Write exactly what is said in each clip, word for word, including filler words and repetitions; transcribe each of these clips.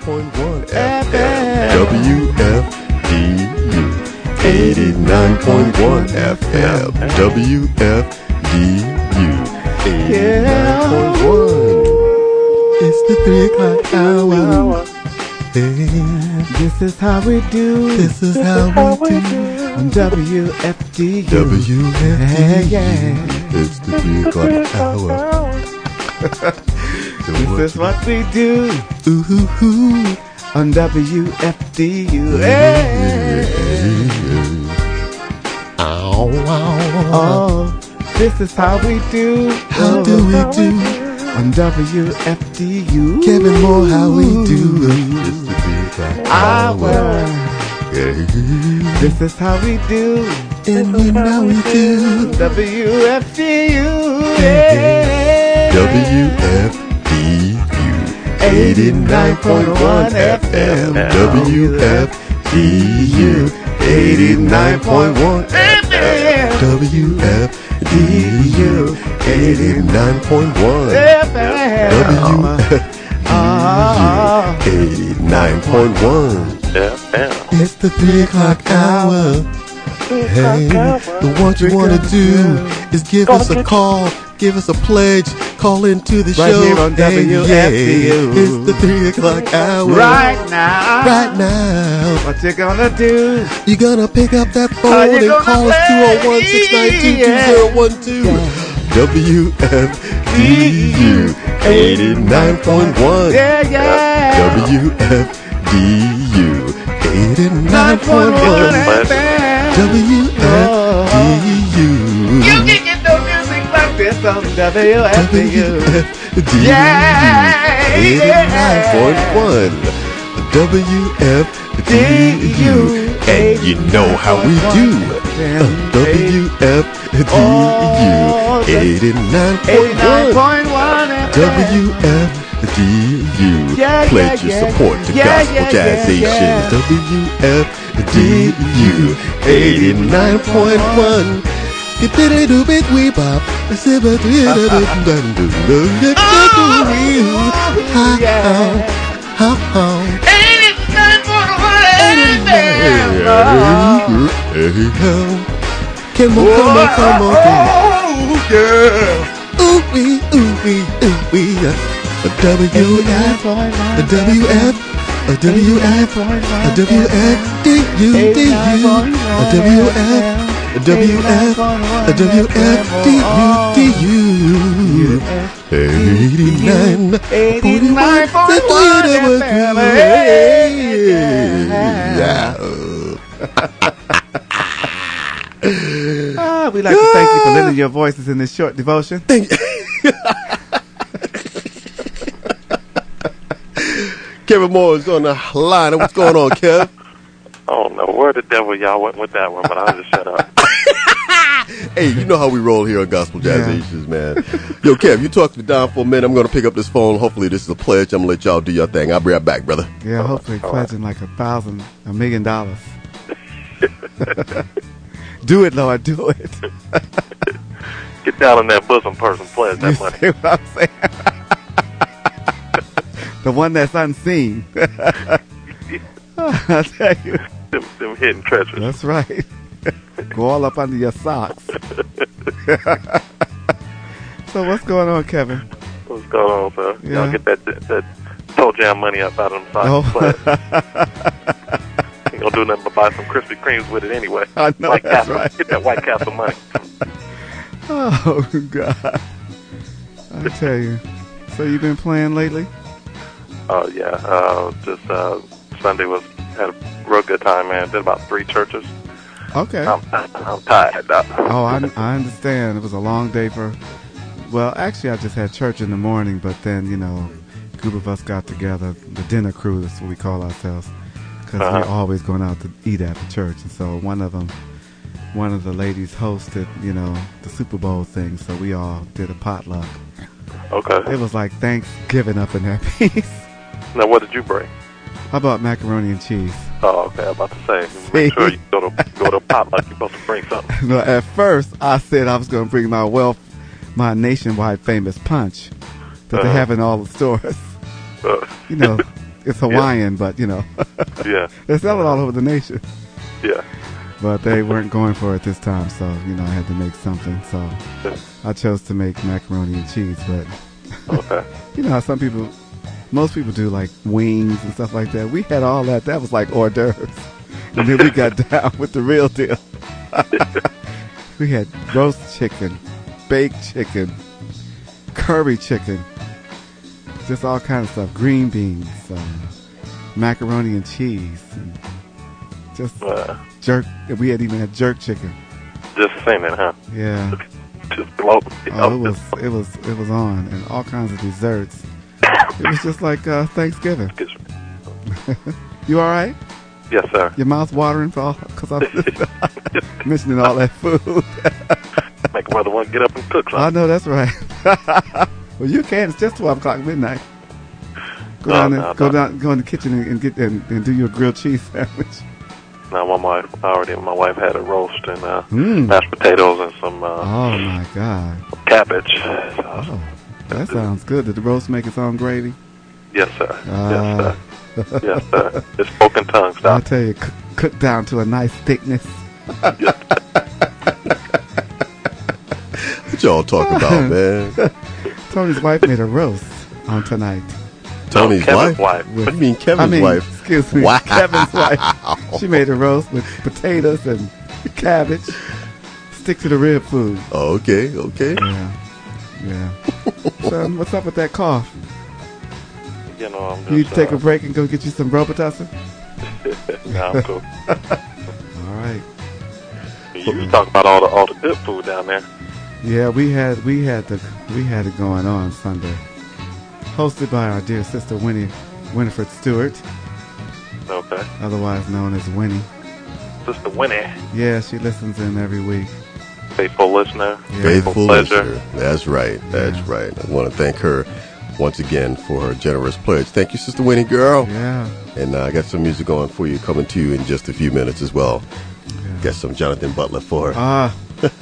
point one F M. W F D U. eighty-nine point one F M. W F D U. eighty-nine point one. It's the three o'clock hour. Hey. This is how we do. This is how we do. On W F D U. W F D U. Yeah, yeah. It's the three o'clock hour. This is what we do. Ooh, ooh, ooh. On W F D U. Hey. Ow, ow. Oh, this is how we do. How do we do? On W F D U. Kevin Moore, how we do? It's the three o'clock hour. Yeah. This is how we do. And you know we do. W F D U. Yeah. W F D U. eighty-nine point one F M. W F D U. eighty-nine point one F M. W F D U. eighty-nine point one F M. W F D U. eighty-nine point one F M. It's the three o'clock hour. Hey, the what you want to do is give us a call, give us a pledge, call into the Right show. here on Hey, W F D U. yeah, it's the three o'clock hour. Right now. Right now. What you gonna do? You're gonna pick up that Are phone you and gonna call us two oh one, six nine two, two oh one two. W F D U eighty-nine point one. Yeah, yeah. W F D U eighty-nine point one. F M. W F D U. You can get no music like this on W F D U. W F D U Yeah, eighty-nine point one. W F D U. And you know how we do. W F D U eighty-nine point one. W F D U. Yeah, Pledge yeah, your support to yeah, Gospel yeah, Jazzation. yeah. W F D U eighty-nine point one. Get it do bit we bop. Sip it do it do do do do how how eighty-nine point one Come on, come on, come on. Oh, yeah. Ooh wee, ooh wee, ooh wee. A W F, a W F, a W F, a W F, D U, D U, a W F, a W F, a W F, D U, D U. eighty-nine, eighty-nine point one F M. Yeah. Ah, we'd like to thank you for lending your voices in this short devotion. Thank you. Kevin Moore is on the line. What's going on, Kev? I don't know where the devil y'all went with that one, but I'll just shut up. Hey, you know how we roll here on Gospel Jazzations, man. Yo, Kev, you talk to me down for a minute. I'm going to pick up this phone. Hopefully this is a pledge. I'm going to let y'all do your thing. I'll be right back, brother. Yeah, hopefully pledging like a thousand, a million dollars. Do it, Lord, do it. Get down on that bosom person, pledge that You money. see what I'm saying? The one that's unseen. I tell you. Them, them hidden treasures. That's right. Go all up under your socks. So what's going on, Kevin? What's going on, sir? Yeah. Y'all get that that toe jam money up out of them socks. Oh. Ain't gonna do nothing but buy some Krispy Kremes with it anyway. I know, White that's Castle. right. Get that White Castle money. Oh, God. I tell you. So you been playing lately? Oh, yeah. Uh, just uh, Sunday was had a real good time, man. Did about three churches. Okay. I'm, I'm tired. Now. Oh, I, I understand. It was a long day for... Well, actually, I just had church in the morning, but then, you know, a group of us got together. The dinner crew, that's what we call ourselves. Because Uh-huh. we're always going out to eat at the church. And so one of them, one of the ladies hosted, you know, the Super Bowl thing. So we all did a potluck. Okay. It was like Thanksgiving up in that piece. Now, what did you bring? How about macaroni and cheese? Oh, okay. I'm about to say, make sure you go to go to a potluck. You're supposed to bring something. No, at first, I said I was going to bring my wealth, my nationwide famous punch that Uh-huh. they have in all the stores. Uh, You know, it's Hawaiian, yeah. but you know, yeah, they sell it all over the nation. Yeah, but they weren't going for it this time, so you know, I had to make something. So yeah. I chose to make macaroni and cheese. But okay, you know, how some people, most people do like wings and stuff like that. We had all that. That was like hors d'oeuvres, and then we got down with the real deal. We had roast chicken, baked chicken, curry chicken, just all kinds of stuff. Green beans, uh, macaroni and cheese, and just uh, jerk. We had even had jerk chicken. Just singing, huh? Yeah. Just floating. Oh, it was it was it was on, and all kinds of desserts. It was just like uh, Thanksgiving. You all right? Yes, sir. Your mouth's watering for all because I'm mentioning all that food. Make a mother want to get up and cook something. I know that's right. Well, you can. It's just twelve o'clock midnight. Go no, down, no, and, go no. down, go in the kitchen and, and get and, and do your grilled cheese sandwich. No, my wife already. My wife had a roast and uh, Mm. mashed potatoes and some. Uh, Oh my God. Cabbage. Oh, that sounds good. Did the roast make its own gravy? Yes, sir. Uh, yes, sir. Yes, sir. It's spoken tongue I stop. tell you, cook, cook down to a nice thickness. What y'all talking about, man? Tony's wife made a roast on tonight. Tony's no, wife? wife. What do you mean Kevin's I mean, wife? excuse me, Wow. Kevin's wife. She made a roast with potatoes and cabbage. Stick to the rib food. Oh, okay, okay. Yeah, yeah. Son, what's up with that cough? You know, I'm just, You need to take uh, a break and go get you some Robitussin? No, I'm cool. All right. You was talking about all the all the good food down there. Yeah, we had we had the we had it going on Sunday. Hosted by our dear sister Winnie Winifred Stewart, Okay. otherwise known as Winnie. Sister Winnie, Yeah, she listens in every week. faithful listener. Yeah. Faithful pleasure. listener. That's right. That's Yeah. right. I want to thank her once again for her generous pledge. Thank you, Sister Winnie, girl. Yeah. And uh, I got some music on for you, coming to you in just a few minutes as well. Yeah. Got some Jonathan Butler for her. Ah,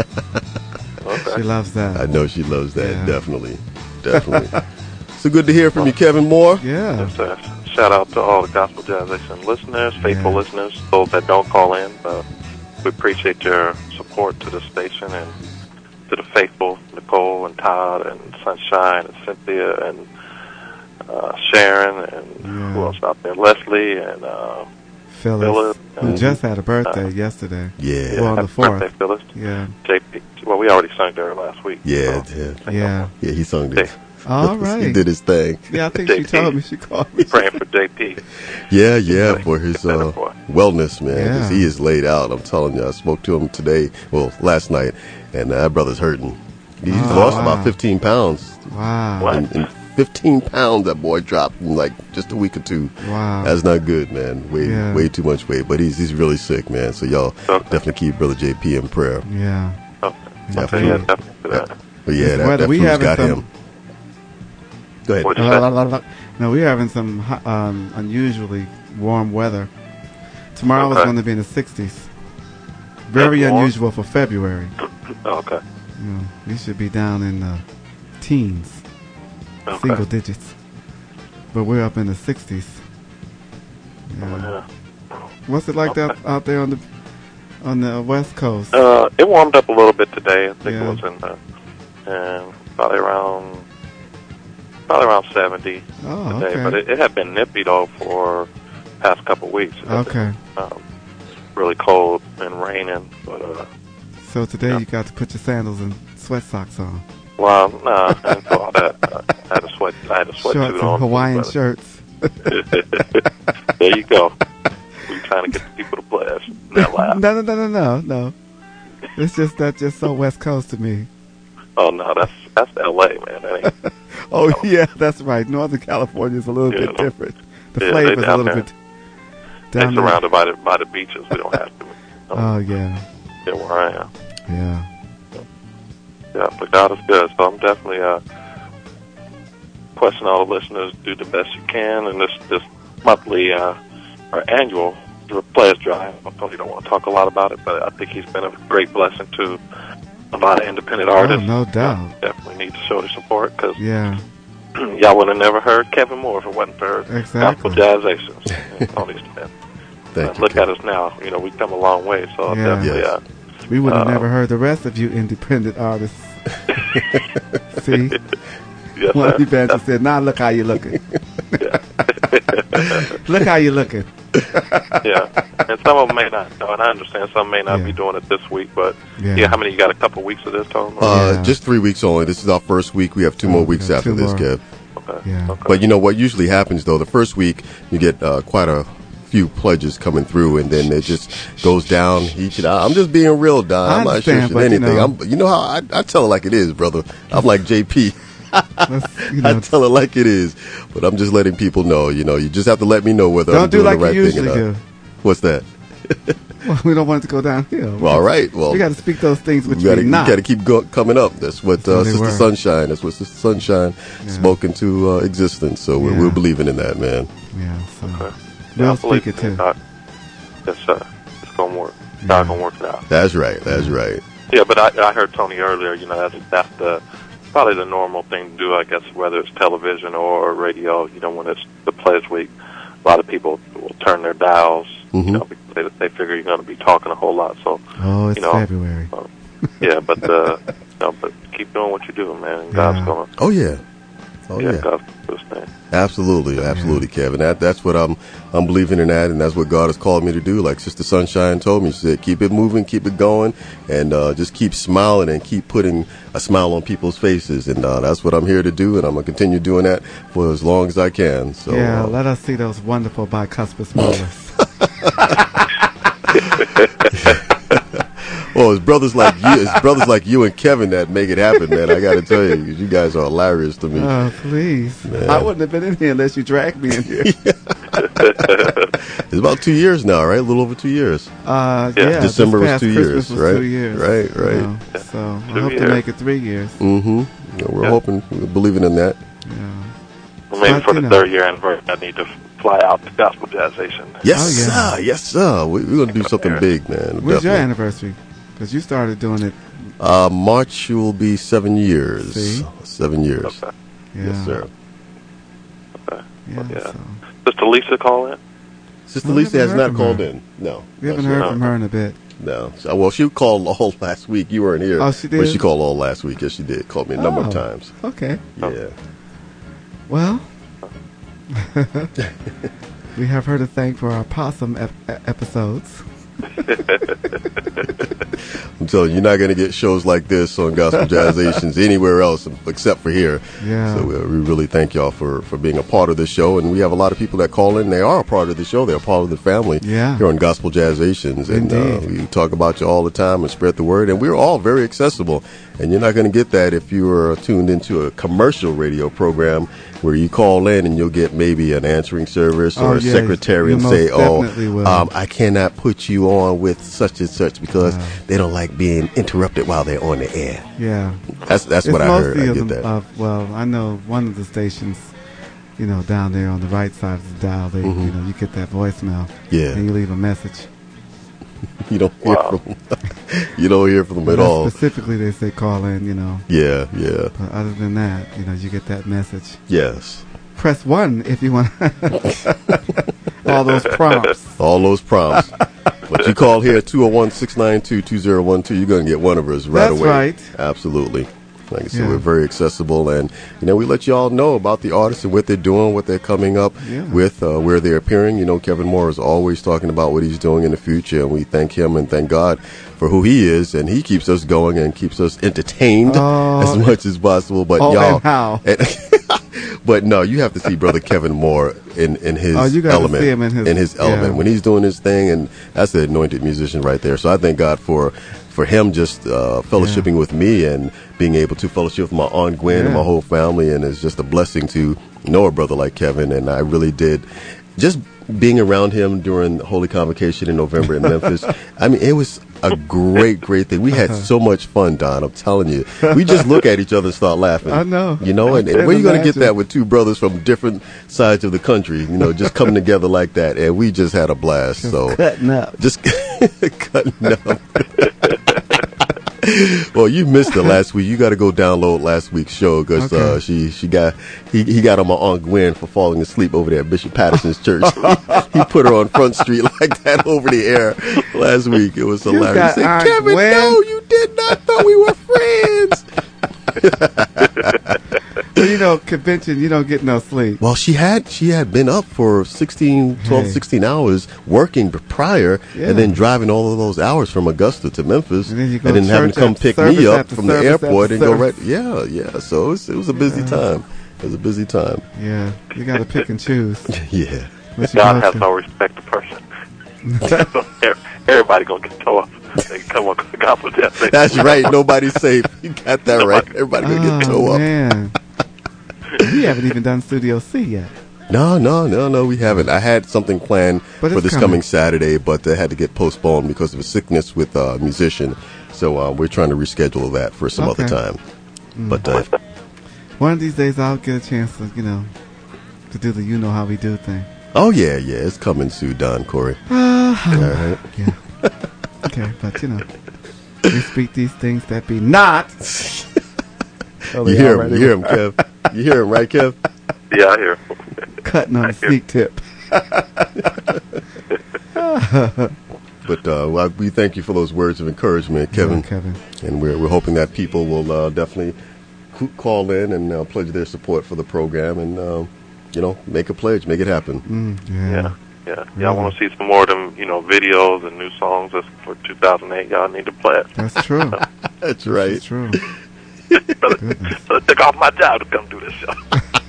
Okay. she loves I that. know she loves that. Yeah. Definitely. Definitely. So good to hear from you, Kevin Moore. Yeah. Yes, sir. Shout out to all the Gospel Jazzation listeners, faithful Yeah. listeners, those that don't call in. Uh, we appreciate your support to the station and to the faithful, Nicole and Todd and Sunshine and Cynthia and uh, Sharon and Yeah. who else out there? Leslie and uh, Phyllis, Phyllis, who and, just had a birthday uh, yesterday. Yeah. Well, on happy the fourth. birthday, Phyllis. Yeah. J P. Well, we already sung to her last week. Yeah, so, yeah. Yeah. Yeah, he sung this. All He right. did his thing. Yeah, I think she told me. She called me. praying for J P. Yeah, yeah, for his Better uh, boy. wellness, man. 'Cause Yeah. he is laid out. I'm telling you, I spoke to him today, well, last night, and that brother's hurting. He's Oh, lost wow. about fifteen pounds. Wow. What? And, and fifteen pounds that boy dropped in like just a week or two. Wow. That's not good, man. Way Yeah. way too much weight. But he's he's really sick, man. So y'all Okay. definitely keep Brother J P in prayer. Yeah. Okay. Definitely. Yeah, definitely for that. But yeah, It's that, weather. that We food's having got some- him. Go ahead. What'd you say? No, we're having some hu- um, unusually warm weather. Tomorrow is Okay. going to be in the sixties. Very That's warm? unusual for February. Okay. You know, we should be down in the teens, Okay. single digits. But we're up in the sixties. Yeah. Yeah. What's it like that out there on the on the West Coast? Uh, it warmed up a little bit today. I think Yeah. it was in the, and probably around probably around seventy Oh, today. okay. But it, it had been nippy though for past couple of weeks. It had Okay. been, um, really cold and raining. But uh, So today Yeah. you got to put your sandals and sweat socks on, well, nah, I didn't do all that. Uh, I had a sweat. I had a sweat shorts suit and on. Hawaiian but- shirts. There you go. We trying to get the people to pledge. That laugh. No, no, no, no, no, no. It's just that just so West Coast to me. Oh no, that's that's L A, man. That ain't, Oh yeah, that's right. Northern California is a little Yeah. bit different. The Yeah, flavor they is a down little there. bit they down there. surrounded by the by the beaches. We don't have to. Um, Oh yeah, yeah, where I am. yeah. Yeah, but God is good. So I'm definitely uh, requesting all the listeners do the best you can. And this this monthly uh, or annual pledge drive. I probably don't want to talk a lot about it, but I think he's been a great blessing to a lot of independent artists. Oh, no doubt. Definitely need to show the support because Yeah, y'all would have never heard Kevin Moore if it wasn't for Exactly. Gospel Jazzations. All these men. Thank Uh, you. look Kevin. at us now. You know, we've come a long way. So Yeah. definitely, Yes. uh, We would have Uh, never heard the rest of you independent artists. See? yes, One sir. evangelist said, now look how you looking. Look how you looking. Yeah, and some of them may not know, and I understand some may not Yeah. be doing it this week, but Yeah. yeah, how many you got? A couple weeks of this, Tom? Uh, Yeah. Just three weeks only. This is our first week. We have two more Okay, weeks after two this, more. Kev. okay. Yeah. okay. But you know what usually happens, though? The first week, you get uh, quite a few pledges coming through, and then it just goes down each and I'm just being real, Don. I I'm not understand, sure but, you anything. know- I'm, you know how I, I tell it like it is, brother. I'm like J P. Let's, you I know, tell it like it is, but I'm just letting people know. You know, you just have to let me know whether don't I'm do doing like the right you thing or usually not. do. What's that? Well, we don't want it to go downhill. Well, all right. Well, We got to speak those things which we gotta, we not. got to keep go, coming up. That's what uh, what they Sister were. Sunshine. That's what Sister Sunshine Yeah. spoke into uh, existence. So we're, Yeah. we're believing in that, man. Yeah, so Okay. we'll Yeah, I believe speak it in too. God. Yes, sir. It's gonna work. Yeah. God gonna work it out. That's right. That's right. Yeah, but I, I heard Tony earlier. You know, that's that's the probably the normal thing to do. I guess whether it's television or radio. You know, when it's the Pledge Week, a lot of people will turn their dials. Mhm. You know, because they, they figure you're going to be talking a whole lot. So Oh, it's you know, February. uh, yeah, but uh, you know, but keep doing what you're doing, man. And God's Yeah. gonna. Oh yeah. Oh yeah, yeah. God's gonna do his thing. Absolutely, absolutely, Kevin. That that's what I'm I'm believing in that, and that's what God has called me to do. Like Sister Sunshine told me, she said, keep it moving, keep it going, and uh, just keep smiling and keep putting a smile on people's faces. And uh, that's what I'm here to do, and I'm gonna continue doing that for as long as I can. So yeah, uh, let us see those wonderful bicuspid molars. well, it's brothers like you, it's brothers like you and Kevin that make it happen, man. I got to tell you, 'cause you guys are hilarious to me. Oh, please. Man. I wouldn't have been in here unless you dragged me in here. It's about two years now, right? A little over two years. Uh, Yeah. yeah, December this was past two Christmas years, was right? Two years. Right, right. you know, so I Two hope years. to make it three years. Mm-hmm. Yeah, we're Yeah. hoping, we're believing in that. Yeah. Well, maybe But, for you the know. third year anniversary, I need to fly out to Gospel Jazzation. Yes, Oh, yeah. sir. Yes, sir. We, we're gonna do something big, man. When's your Definitely. anniversary? Because you started doing it. Uh, March will be seven years. See? Seven years. Okay. Yeah. Yes, sir. Okay. Yeah. Yeah. So. Sister Lisa call in? Sister Well, we Lisa haven't has heard not from called her. in. No. We haven't Not heard yet. from her in a bit. No. So- Well, she called all last week. You weren't here. Oh, she But did? she called all last week. Yes, she did. Called me a number Oh. of times. Okay. Yeah. Well, we have her to thank for our possum ep- episodes. I'm telling you, you're not going to get shows like this on Gospel Jazzations anywhere else except for here. Yeah. So uh, we really thank y'all for, for being a part of this show. And we have a lot of people that call in. They are a part of the show. They're a part of the family Yeah. here on Gospel Jazzations. And uh, Indeed. we talk about you all the time and spread the word. And we're all very accessible. And you're not going to get that if you are tuned into a commercial radio program where you call in and you'll get maybe an answering service or Oh, a yeah, secretary you and most say, oh, definitely will. um, I cannot put you on with such and such because Wow. they don't like being interrupted while they're on the air. Yeah. That's that's It's what I heard. mostly I of get them, that. Of, well, I know one of the stations, you know, down there on the right side of the dial, they, Mhm. you know, you get that voicemail. Yeah. And you leave a message. You don't hear Wow. from them. You don't hear from them at Not all. Specifically, they say call in, you know. Yeah, yeah, But other than that, you know, you get that message. yes. Press one if you want all those prompts. All those prompts. But you call here two oh one, six nine two, two oh one two, you're going to get one of us right That's away. right. Absolutely. Like I said, Yeah. we're very accessible, and you know we let you all know about the artists and what they're doing, what they're coming up Yeah. with, uh, where they're appearing. You know, Kevin Moore is always talking about what he's doing in the future, and we thank him and thank God for who he is, and he keeps us going and keeps us entertained Oh. as much as possible. But Oh, y'all, and how? and- but no, you have to see Brother Kevin Moore in, in his Oh, you gotta element. see him in his- element yeah. when he's doing his thing, and that's the anointed musician right there. So I thank God for for him just uh, fellowshipping with me and being able to fellowship with my aunt Gwen and Yeah. my whole family, and it's just a blessing to know a brother like Kevin. And I really did just being around him during Holy Convocation in November in Memphis. I mean, it was a great, great thing. We had so much fun, Don. I'm telling you, we just look at each other and start laughing. I know. you know, and, I and can where you going to get imagine. that with two brothers from different sides of the country? You know, just coming together like that, and we just had a blast. So Cutting up. just cutting up. Well, you missed it last week. You got to go download last week's show because Okay. uh, she she got he he got on my Aunt Gwen for falling asleep over there at Bishop Patterson's church. He put her on Front Street like that over the air last week. It was hilarious. got He said, Aunt Kevin, Gwen? no, you did not thought we were friends. So, you know, convention, you don't get no sleep. Well, she had she had been up for sixteen, twelve, Hey. sixteen hours working prior, Yeah. and then driving all of those hours from Augusta to Memphis, And then you go and then having to church come after pick service me up after from the service airport after and go right. service. Yeah, yeah. So it was, it was a busy time. It was a busy time. Yeah, you got to pick and choose. Yeah. What you God go has to. no respect to person. So everybody gonna get tore up. They come on the gospel jazz. That's right. Nobody's safe. You got that right. Everybody gonna get Oh, toe up. man. We haven't even done Studio C yet. No, no, no, no. We haven't. I had something planned But for it's this coming. coming Saturday, but they had to get postponed because of a sickness with a musician. So uh, we're trying to reschedule that for some Okay. other time. But uh, One of these days I'll get a chance to, you know, to do the you know how we do thing. oh yeah, yeah, it's coming soon, Don Corey. Uh, All right. yeah. Okay, but you know, we speak these things that be not. Oh, You they hear him? already You hear him, Kev? You hear him, right, Kev? Yeah, I hear. Cutting on the sneak tip. But uh, well, we thank you for those words of encouragement, Kevin. Yeah, Kevin. And we're we're hoping that people will uh, definitely c- call in and uh, pledge their support for the program, and uh, you know, make a pledge, make it happen. Mm, yeah. Yeah, yeah, yeah. I want to see some more of them, you know, videos and new songs that's for two thousand eight. Y'all need to play it. That's true. That's right. That's true. Brother, Goodness. brother, took off my job to come do this show.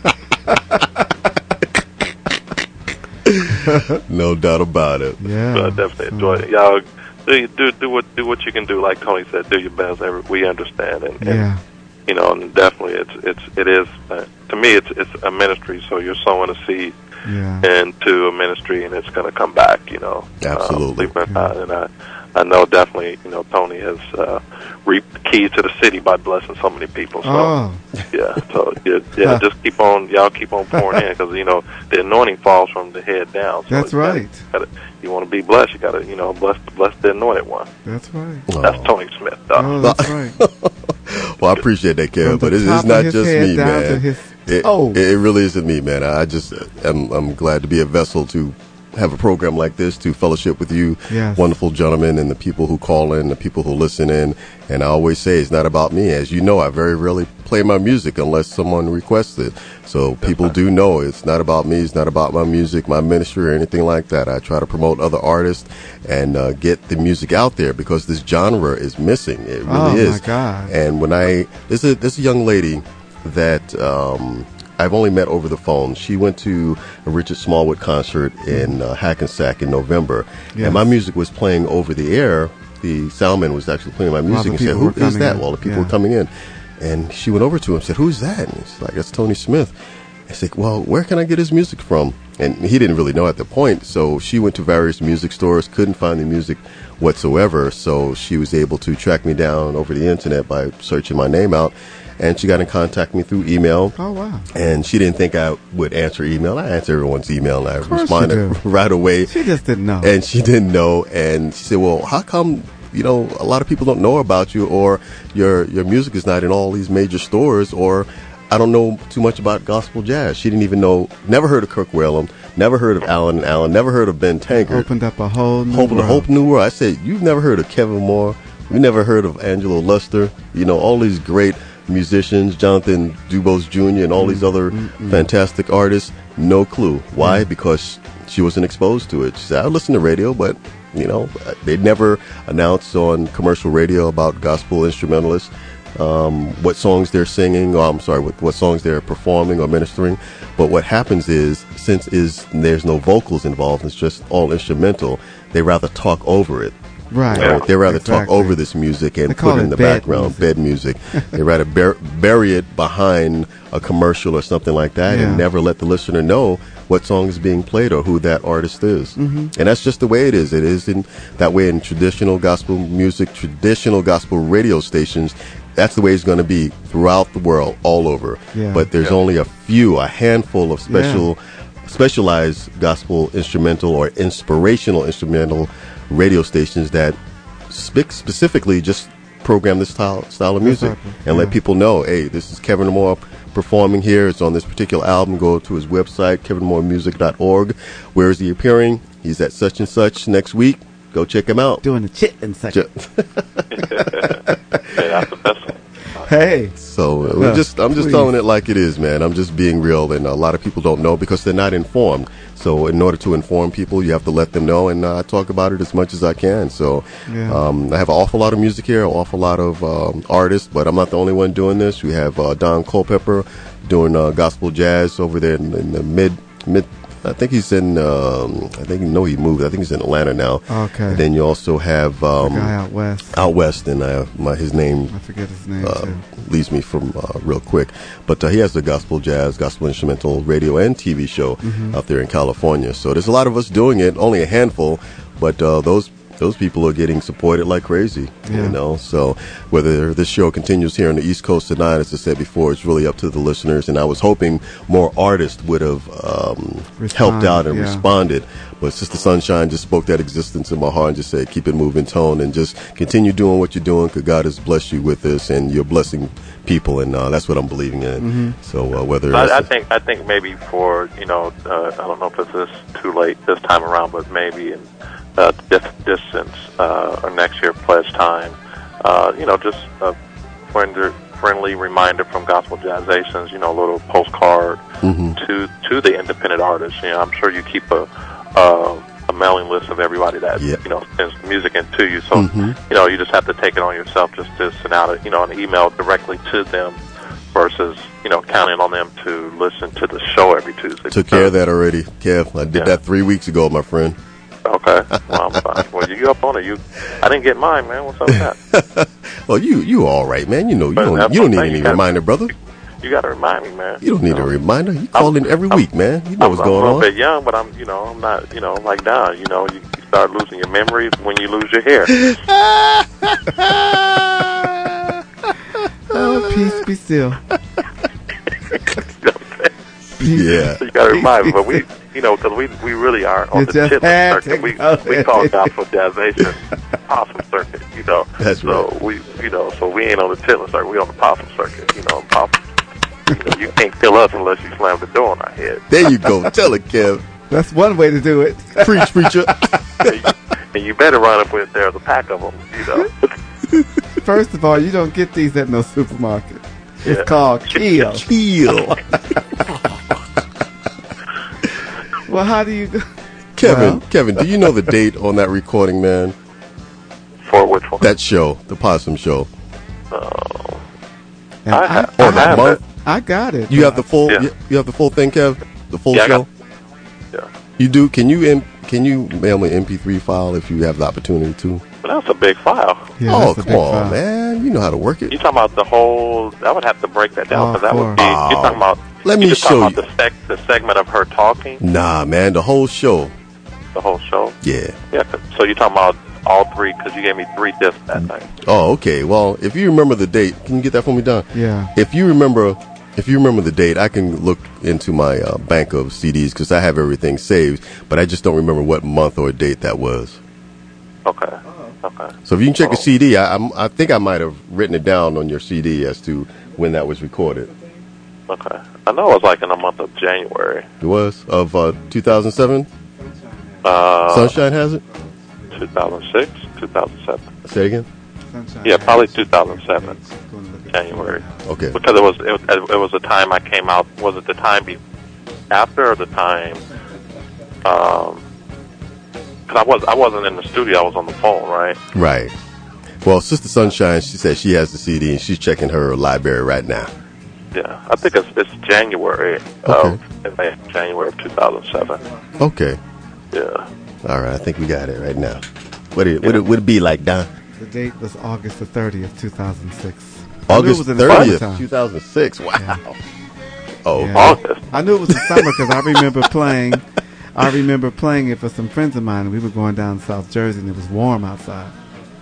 No doubt about it. Yeah. But I definitely so- enjoy it. Y'all do do do what do what you can do. Like Tony said, do your best. Every, we understand, and, and Yeah. you know, and definitely, it's it's it is uh, to me, it's it's a ministry. So you're sowing a seed Yeah. into a ministry, and it's going to come back. You know, Absolutely. Uh, believe it or not. And I I know definitely, you know, Tony has uh, reaped the keys to the city by blessing so many people. So Oh. yeah, so yeah, yeah, just keep on, y'all keep on pouring in, because you know the anointing falls from the head down. So That's it's gotta- right. gotta- you want to be blessed, you got to, you know, bless bless the anointed one. That's right. That's Oh. Tony Smith. Dog. Oh, that's right. Well, I appreciate that, From Kev, the but it's, top it's of not his just head me, down man. to his It, toes. it really isn't me, man. I just am I'm glad to be a vessel to have a program like this, to fellowship with you, Yes. wonderful gentlemen, and the people who call in, the people who listen in. And I always say it's not about me. As you know, I very rarely play my music unless someone requests it. So people do know it's not about me. It's not about my music, my ministry, or anything like that. I try to promote other artists and uh, get the music out there, because this genre is missing. It really Oh, is. my God. And when I there's a there's a young lady that um, I've only met over the phone. She went to a Richard Smallwood concert in uh, Hackensack in November, Yes. and my music was playing over the air. The soundman was actually playing my While music the and said, people "Who were is coming that?" in. While the people Yeah. were coming in, and she went over to him and said, "Who's that?" And he's like, "That's Tony Smith." I said, "Well, where can I get his music from?" And he didn't really know at the point, so she went to various music stores, couldn't find the music whatsoever. So she was able to track me down over the internet by searching my name out, and she got in contact with me through email. Oh, wow. And she didn't think I would answer email. I answer everyone's email, and I course you responded do. right away. She just didn't know. And she didn't know, and she said, "Well, how come, you know, a lot of people don't know about you, or your your music is not in all these major stores, or I don't know too much about gospel jazz." She didn't even know, never heard of Kirk Whalum, never heard of Alan and Allen, never heard of Ben Tankard. Opened up a whole new Hope, the world. Hope New World. I said, "You've never heard of Kevin Moore? You never heard of Angelo Luster? You know, all these great musicians, Jonathan Dubose Junior and all these other fantastic artists? No clue. Why? Because she wasn't exposed to it. She said, I listen to radio, but, you know, they never announced on commercial radio about gospel instrumentalists, um, what songs they're singing, or I'm sorry, what, what songs they're performing or ministering. But what happens is, since is there's no vocals involved, it's just all instrumental, they rather talk over it. Right. Right. They rather talk Exactly. over this music and They call put it it in the bed background, music. bed music. They rather bur- bury it behind a commercial or something like that, Yeah. and never let the listener know what song is being played or who that artist is. Mm-hmm. And that's just the way it is. It is in that way in traditional gospel music, traditional gospel radio stations. That's the way it's going to be throughout the world, all over. Yeah. But there's Yeah. only a few, a handful of special, specialized gospel instrumental or inspirational instrumental radio stations that spe- specifically just program this style, style of music and let people know, hey, this is Kevin Moore performing here. It's on this particular album. Go to his website, kevin moore music dot org. Where is he appearing? He's at such and such next week. Go check him out. Doing the chitlin section. Hey, that's the best one. Hey. So uh, No, we're just, I'm just please. telling it like it is, man. I'm just being real, and a lot of people don't know because they're not informed. So in order to inform people, you have to let them know, and uh, I talk about it as much as I can. So Yeah. um, I have an awful lot of music here, an awful lot of um, artists, but I'm not the only one doing this. We have uh, Don Culpepper doing uh, gospel jazz over there in, in the mid mid. I think he's in. Um, I think no, he moved. I think he's in Atlanta now. Okay. And then you also have um, The guy out west. out west, and uh, my his name I forget his name uh, too. leaves me from uh, real quick. But uh, he has the gospel jazz, gospel instrumental radio and T V show Mm-hmm. out there in California. So there's a lot of us doing it, only a handful, but uh, those those people are getting supported like crazy, Yeah. you know. So whether this show continues here on the East Coast tonight, as I said before, it's really up to the listeners. And I was hoping more artists would have um, Respond, helped out and yeah. responded. But Sister Sunshine just spoke that existence in my heart and just said, keep it moving, tone, and just continue doing what you're doing because God has blessed you with this and you're blessing people. And uh, that's what I'm believing in. Mm-hmm. So uh, whether I, I it's- think I think maybe for you know uh, I don't know if it's this too late this time around, but maybe in uh, dis- distance uh, or next year pledge time, uh, you know, just a friendly, friendly reminder from Gospel Jazzations, you know, a little postcard Mhm. to to the independent artists. You know, I'm sure you keep a uh, a mailing list of everybody that Yeah. you know sends music into you. So Mhm. you know, you just have to take it on yourself just to send out a, you know an email directly to them versus you know counting on them to listen to the show every Tuesday. took care of that already, Kev. I did Yeah. that three weeks ago, my friend. Okay, well I'm fine. Well, you up on it? You, I didn't get mine, man. What's up with that? Well, you you all right, man. You know you But don't that's you don't what need I'm saying. any You gotta- reminder, brother. You got to remind me, man. You don't need know? a reminder. You call in every week, man. You know I'm, what's I'm going a little on. bit young, but I'm, you know, I'm not, you know, like Don. You know, you, you start losing your memories when you lose your hair. Oh, peace be still. Yeah. So you got to remind me, but we, you know, because we we really are on You the just tip had circuit. to We go we call there. gospel jazzation possum circuit. You know, That's so right. we, you know, so we ain't on the tip circuit. We on the possum circuit. You know, possum. You know, you can't kill us unless you slam the door on our head. There you go. Tell it, Kev. That's one way to do it. Preach, preacher. and, you, and you better run up with there's a pack of them. You know. First of all, you don't get these at no supermarket. It's Yeah. called Kill. Chill. Well, how do you go? Kevin, Well. Kevin, do you know the date on that recording, man? For which one? That show, the Possum Show. And I I, ha- Or I the have month? it. I got it. You have the full. Yeah. You, you have the full thing, Kev. The full Yeah, I show. got- Yeah. You do? Can you M, can you mail me an M P three file if you have the opportunity to? But that's a big file. Yeah, oh, that's a come big on, file. man. You know how to work You it. talking about the whole? I would have to break that down Oh, because that would be. four. You talking about? Let you me just show talking you. about the, seg- the segment of her talking, Nah, man. The whole show. the whole show. Yeah. Yeah. 'cause- So you talking about all three? Because you gave me three discs that night. Oh, okay. Well, if you remember the date, can you get that for me, Don? Yeah. If you remember, if you remember the date, I can look into my uh, bank of C Ds because I have everything saved, but I just don't remember what month or date that was. Okay. Okay. So if you can check Oh. a C D, I, I'm, I think I might have written it down on your C D as to when that was recorded. Okay. I know it was like in the month of January. It was of uh, two thousand seven. Uh, Sunshine has it. two thousand six, two thousand seven. Say it again. Sunshine. Yeah, probably two thousand seven, Go and look at January. Okay. Because it was it, was- it was the time I came out. Was it the time be, after or the time? Um, because I was I wasn't in the studio. I was on the phone, right? Right. Well, Sister Sunshine, she said she has the C D and she's checking her library right now. Yeah, I think it's it's January of January of two thousand seven. Okay. Yeah. All right. I think we got it right now. What it would it would it be like, Don? The date was August the thirtieth, two thousand six. August in the thirtieth, summertime. two thousand six. Wow. Oh, Yeah. August. I knew it was the summer because I remember playing. I remember playing it for some friends of mine. And we were going down to South Jersey, and it was warm outside.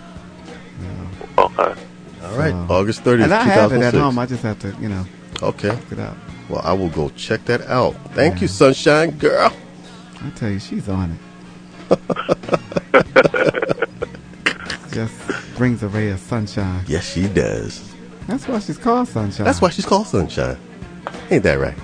Okay. all right. So- August thirtieth, And I two have it thousand at six. home. I just have to, you know, Okay. look it up. Well, I will go check that out. Thank Yeah. you, Sunshine Girl. I tell you, she's on it. Just brings a ray of sunshine. Yes, she does. That's why she's called Sunshine. That's why she's called Sunshine. Ain't that right?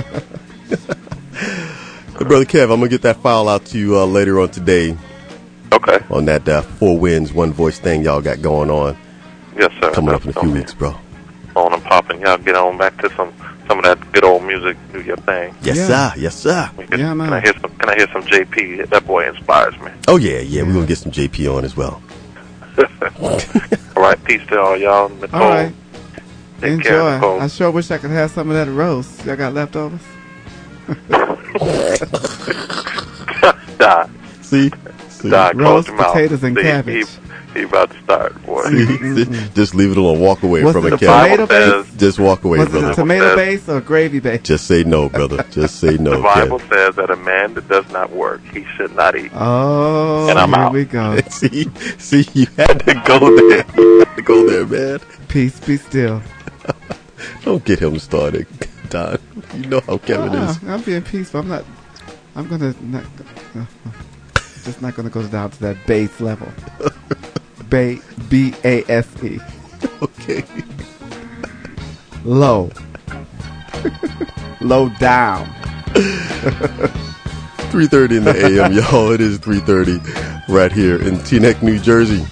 Hey, Brother Kev, I'm going to get that file out to you uh, later on today. Okay. On that uh, Four Winds, One Voice thing y'all got going on. Yes, sir. Coming up in a few Okay. weeks, bro. On and popping. Y'all get on back to some some of that good old music. Do your thing. Yes, Yeah. sir. Yes, sir. Can, Yeah, man. Can I hear some? Can I hear some J P? That boy inspires me. Oh, yeah, yeah. We're going to get some J P on as well. All right. Peace to all y'all. Nicole. All right. Take care, Enjoy. Nicole. I sure wish I could have some of that roast. Y'all got leftovers? Die. See? See? Die. Close Roast, your mouth. potatoes, and See, cabbage. He, he about to start, boy. Just leave it alone. Walk away Was from it it, the Kev. tomato Bible base? says, Just walk away, Was it a brother. tomato says- base or gravy base? Just say no, brother. Just say no, the Bible Kev. says that a man that does not work, he should not eat. Oh, And I'm here out. we go. See? See, you had to go there. You had to go there, man. Peace be still. Don't get him started, Don. You know how Kevin Ah, is. I'm being peaceful. I'm not. I'm gonna not. Uh, just not gonna go down to that base level. Ba- B A S E. Okay. Low. Low down. three thirty in the A M, y'all. It is three thirty right here in Teaneck, New Jersey.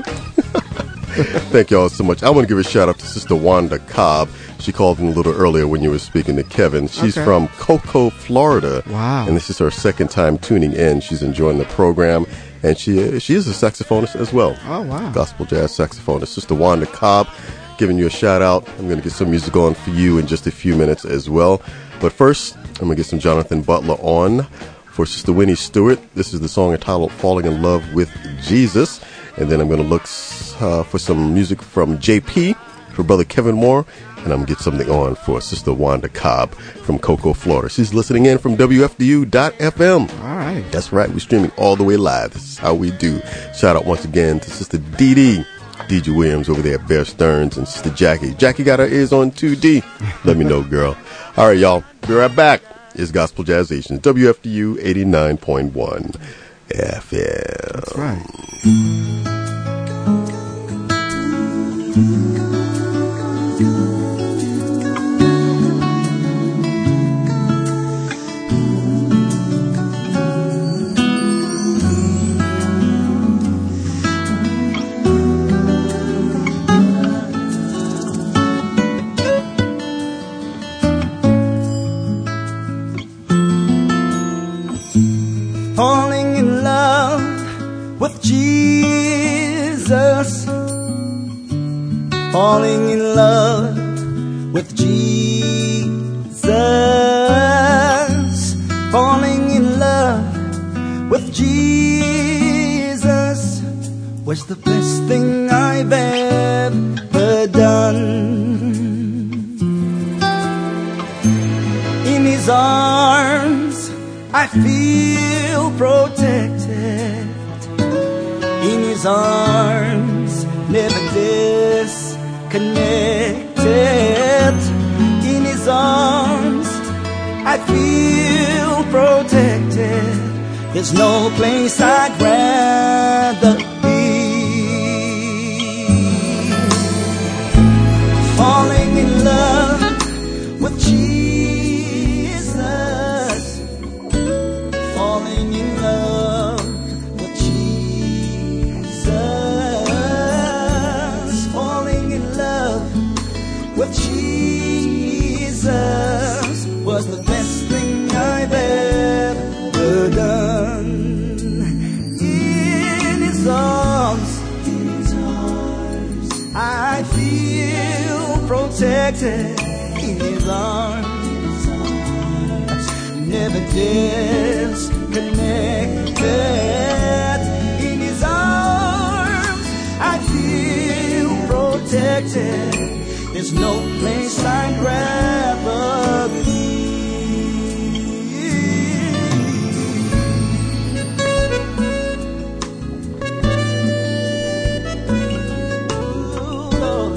Thank y'all so much. I want to give a shout out to Sister Wanda Cobb. She called in a little earlier when you were speaking to Kevin. She's Okay. from Cocoa, Florida. Wow. And this is her second time tuning in. She's enjoying the program. And she uh, she is a saxophonist as well. Oh, wow. Gospel jazz saxophonist. Sister Wanda Cobb, giving you a shout out. I'm going to get some music on for you in just a few minutes as well. But first, I'm going to get some Jonathan Butler on for Sister Winnie Stewart. This is the song entitled Falling in Love with Jesus. And then I'm going to look uh, for some music from J P for Brother Kevin Moore. And I'm going to get something on for Sister Wanda Cobb from Cocoa, Florida. She's listening in from W F D U dot F M. All right. That's right. We're streaming all the way live. This is how we do. Shout out once again to Sister Dee Dee. D J Williams over there at Bear Stearns, and Sister Jackie. Jackie got her ears on two D. Let me know, girl. All right, y'all. Be right back. It's Gospel Jazzations. W F D U eighty-nine point one F M. That's right. Falling in love with Jesus, falling in love with Jesus, falling in love with Jesus was the best thing I've ever done. In His arms I feel protected. In His arms, never disconnected. In His arms, I feel protected. There's no place I'd rather be. Falling in love with Jesus. Falling in love with Jesus. Falling in love with Jesus was the best thing I've ever done. In His arms, in His arms, I feel protected. In His arms, never disconnected. In His arms, I feel protected. There's no place I'd rather be. Ooh, Lord.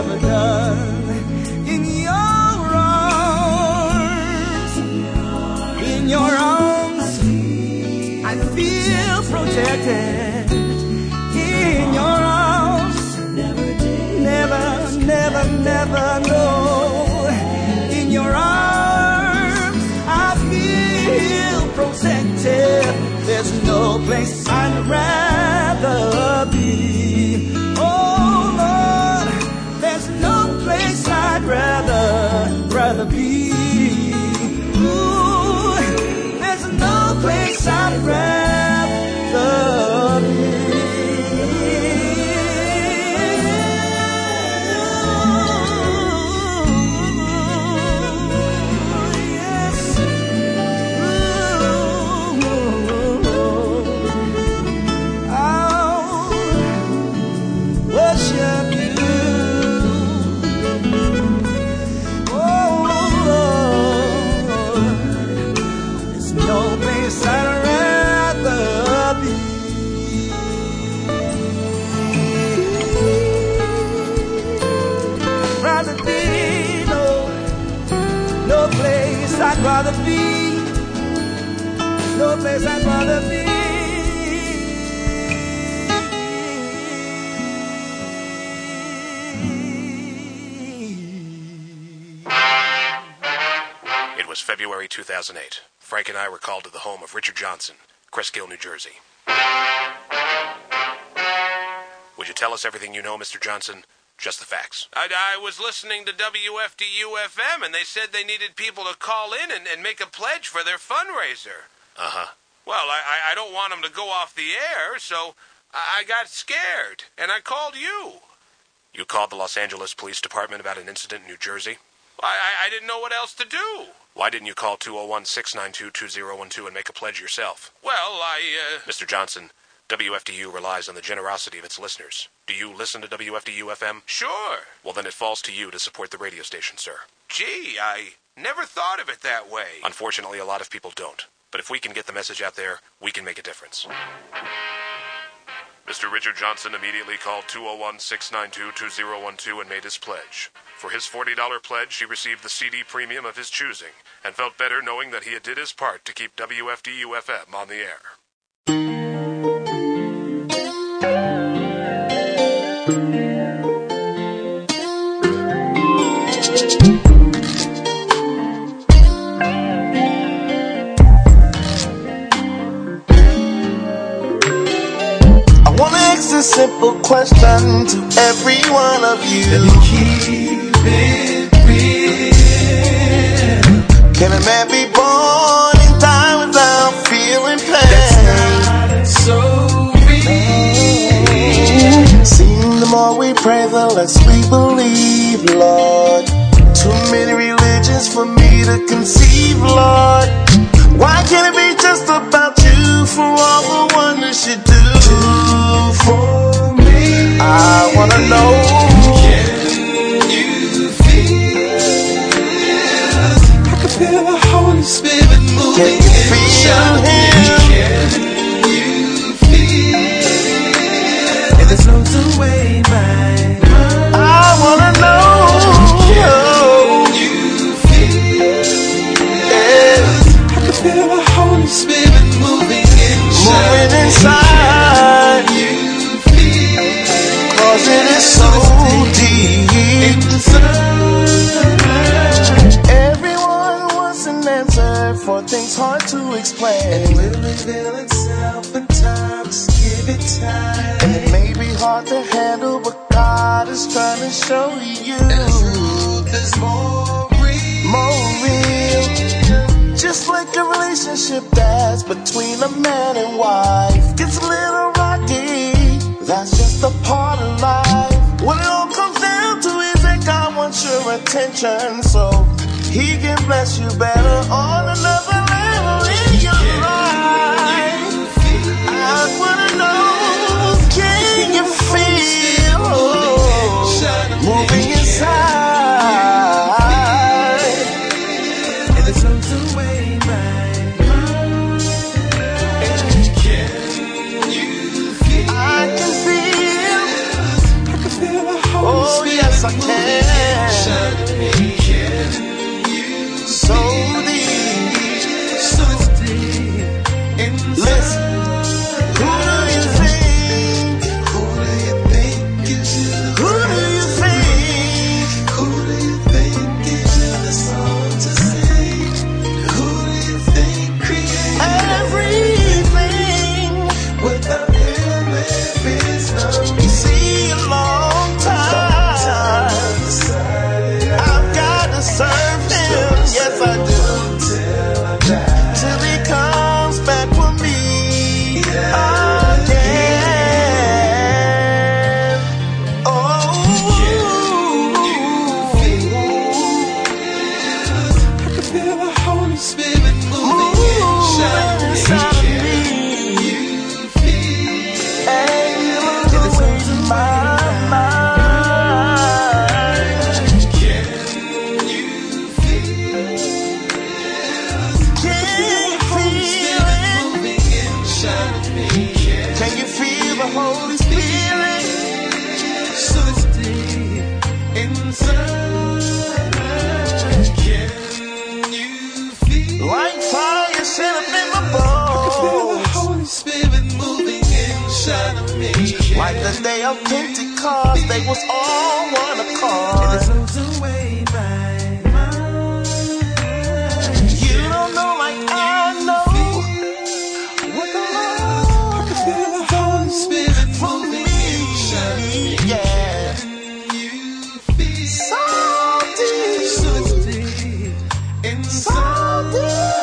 ever done. In your arms, in your arms, I feel protected. In your arms, never, never, never, no. In your arms, I feel protected. There's no place I'd rather be. Oh Lord, there's no place I'd rather, rather be. Ooh, there's no place I'd rather be. I'd rather be, no place I'd rather be. It was February two thousand eight. Frank and I were called to the home of Richard Johnson, Cresskill, New Jersey. Would you tell us everything you know, Mister Johnson? Just the facts. I, I was listening to W F D U F M, and they said they needed people to call in and, and make a pledge for their fundraiser. Uh-huh. Well, I, I don't want them to go off the air, so I, I got scared, and I called you. You called the Los Angeles Police Department about an incident in New Jersey? I, I, I didn't know what else to do. Why didn't you call two oh one, six nine two, two oh one two and make a pledge yourself? Well, I, uh... Mister Johnson, W F D U relies on the generosity of its listeners. Do you listen to W F D U F M? Sure. Well, then it falls to you to support the radio station, sir. Gee, I never thought of it that way. Unfortunately, a lot of people don't. But if we can get the message out there, we can make a difference. Mister Richard Johnson immediately called two oh one, six nine two, two oh one two and made his pledge. For his forty dollars pledge, he received the C D premium of his choosing and felt better knowing that he had did his part to keep W F D U F M on the air. A simple question to every one of you. Let me keep it real. Can a man be born and die without feeling pain? That's not so real. Seeing the more we pray, the less we believe, Lord. Too many religions for me to conceive, Lord. Why can't it be just about you for all the wonders you do for me? I wanna know, can you feel? I can feel the Holy Spirit moving. Can you feel Him? Can you feel? And there's no two way mind. I wanna know, can you feel? Yeah. I can feel the Holy Spirit moving inside. Moving inside. You feel? Cause it is so deep inside. Everyone wants an answer for things hard to explain. And it will reveal itself in time. Just give it time. And it may be hard to handle, but God is trying to show you. And the truth is more real. More real. Just like a relationship that's between a man and wife gets a little rocky, that's just a part of life. What it all comes down to is that God wants your attention so He can bless you better on another level in your life. I wanna know, can you feel moving inside? And there's no two way mind. Can you feel? I can feel. I can feel the Holy Spirit. Oh yes, I can. out painted cars, they was all one accord. And it flows away my mind. You don't know like I know what the Lord. I can feel the Holy Spirit moving me. Yeah. So deep, so deep, and so deep.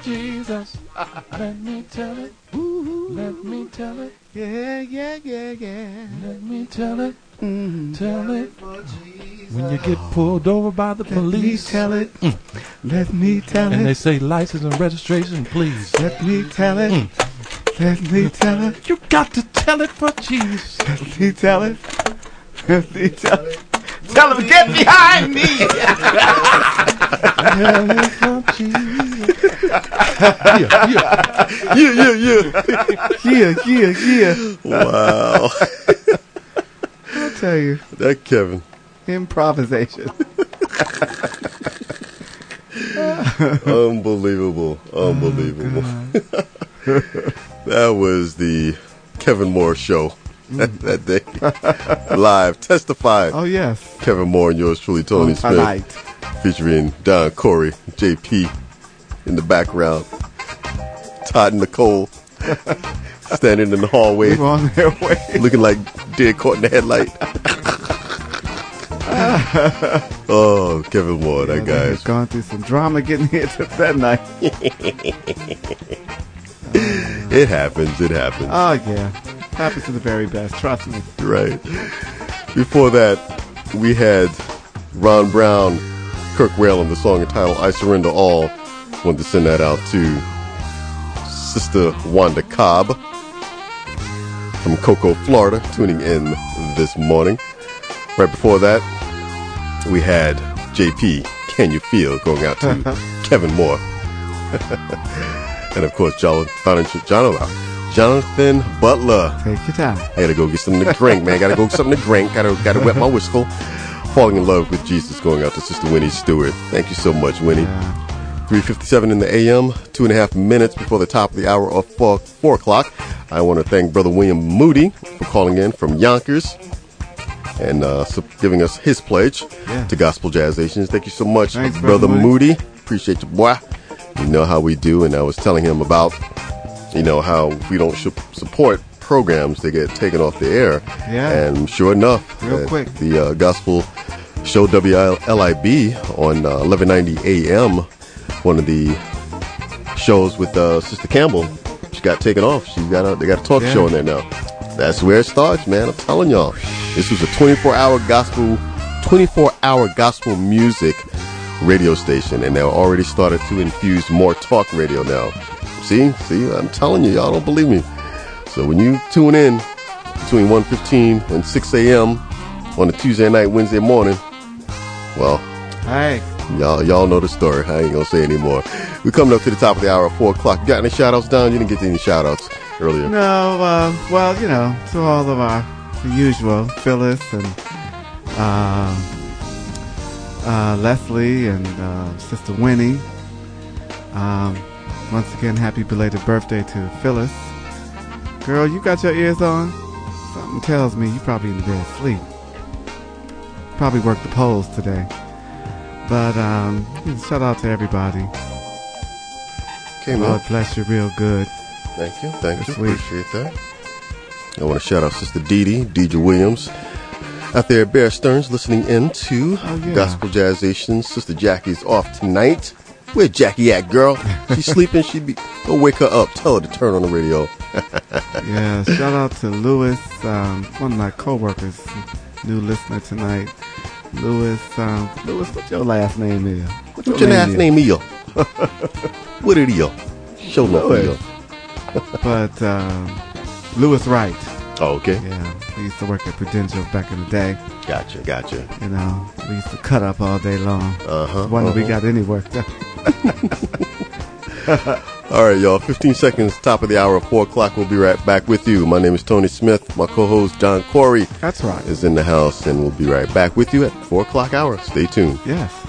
Jesus. Let me tell it. Ooh, let me tell it. Yeah, yeah, yeah, yeah. Let me tell it. Mm. Tell it. When you get pulled over by the Let police. me tell it. Mm. Let me tell And it. they say license and registration, please. Let me tell it. Mm. Let me tell it. You got to tell it for Jesus. Let me tell it. Let me tell it. Tell him to get behind me. Tell it for Jesus. Yeah, yeah, yeah. Yeah, yeah, yeah. Wow. I'll tell you. That Kevin. Improvisation. Unbelievable. Unbelievable. Oh, That was the Kevin Moore show that, that day. Live. Testified. Oh, yes. Kevin Moore and yours truly, Tony On Smith. tonight. Featuring Don Corey, J P in the background. Todd and Nicole standing in the hallway. We're on their way. Looking like dead caught in the headlight. Oh, Kevin Moore, that Yeah, guy they've is. gone through some drama getting here to that night. It happens, it happens. Oh, yeah. Happens to the very best. Trust me. Right. Before that, we had Ron Brown, Kirk Whalen, the song entitled I Surrender All. Wanted to send that out to Sister Wanda Cobb from Cocoa, Florida, tuning in this morning. Right before that, we had J P, Can You Feel, going out to Kevin Moore. And of course, Jonathan, Jonathan, Jonathan Butler. Take your time. I gotta go get something to drink, man. Gotta go get something to drink. Gotta gotta wet my whistle. Falling in Love with Jesus, going out to Sister Winnie Stewart. Thank you so much, Winnie. Yeah. three fifty-seven in the A M, two and a half minutes before the top of the hour of four, four o'clock. I want to thank Brother William Moody for calling in from Yonkers and uh, so giving us his pledge Yeah. to Gospel Jazz Nations. Thank you so much, Thanks, Brother Brother Moody. Appreciate you, boy. You know how we do, and I was telling him about, you know, how we don't sh- support programs that get taken off the air. Yeah. And sure enough, Real uh, quick. the uh, Gospel Show W L I B on uh, eleven ninety A M, one of the shows with uh, Sister Campbell, she got taken off. She got a, they got a talk Yeah. show in there now. That's where it starts, man. I'm telling y'all. This was a twenty-four hour gospel, twenty-four hour gospel music radio station, and they're already started to infuse more talk radio now. See, see, I'm telling you, y'all don't believe me. So when you tune in between one fifteen and six A M on a Tuesday night, Wednesday morning, well, Hey. y'all y'all know the story. I ain't gonna say anymore. We're coming up to the top of the hour at four o'clock. You got any shout outs, Don? You didn't get any shout outs earlier. No, uh, well, you know, to all of our the usual, Phyllis and uh, uh, Leslie and uh, Sister Winnie. Um, once again, happy belated birthday to Phyllis. Girl, you got your ears on? Something tells me you probably in the bed asleep. Probably worked the polls today. But um, shout out to everybody. Okay, man. Lord bless you real good. Thank you. Thank you. This week. Appreciate that. I want to shout out Sister Dee Dee, Deidre Williams, out there at Bear Stearns, listening in to Oh, yeah. Gospel Jazzations. Sister Jackie's off tonight. Where Jackie at, girl? She's sleeping. She'd be. Go wake her up. Tell her to turn on the radio. Yeah, shout out to Lewis, um, one of my coworkers, new listener tonight. Lewis, um, Lewis, what your last name is? What What's your last name, Eo? What it is? Show no Lewis. Eo. But um, Lewis Wright. Oh, okay. Yeah, we used to work at Prudential back in the day. Gotcha, gotcha. You know, we used to cut up all day long. Uh-huh. Wonder uh-huh. we got any work done. All right, y'all. fifteen seconds, top of the hour, four o'clock. We'll be right back with you. My name is Tony Smith. My co-host, John Corey, That's right. is in the house, and we'll be right back with you at four o'clock hour. Stay tuned. Yes.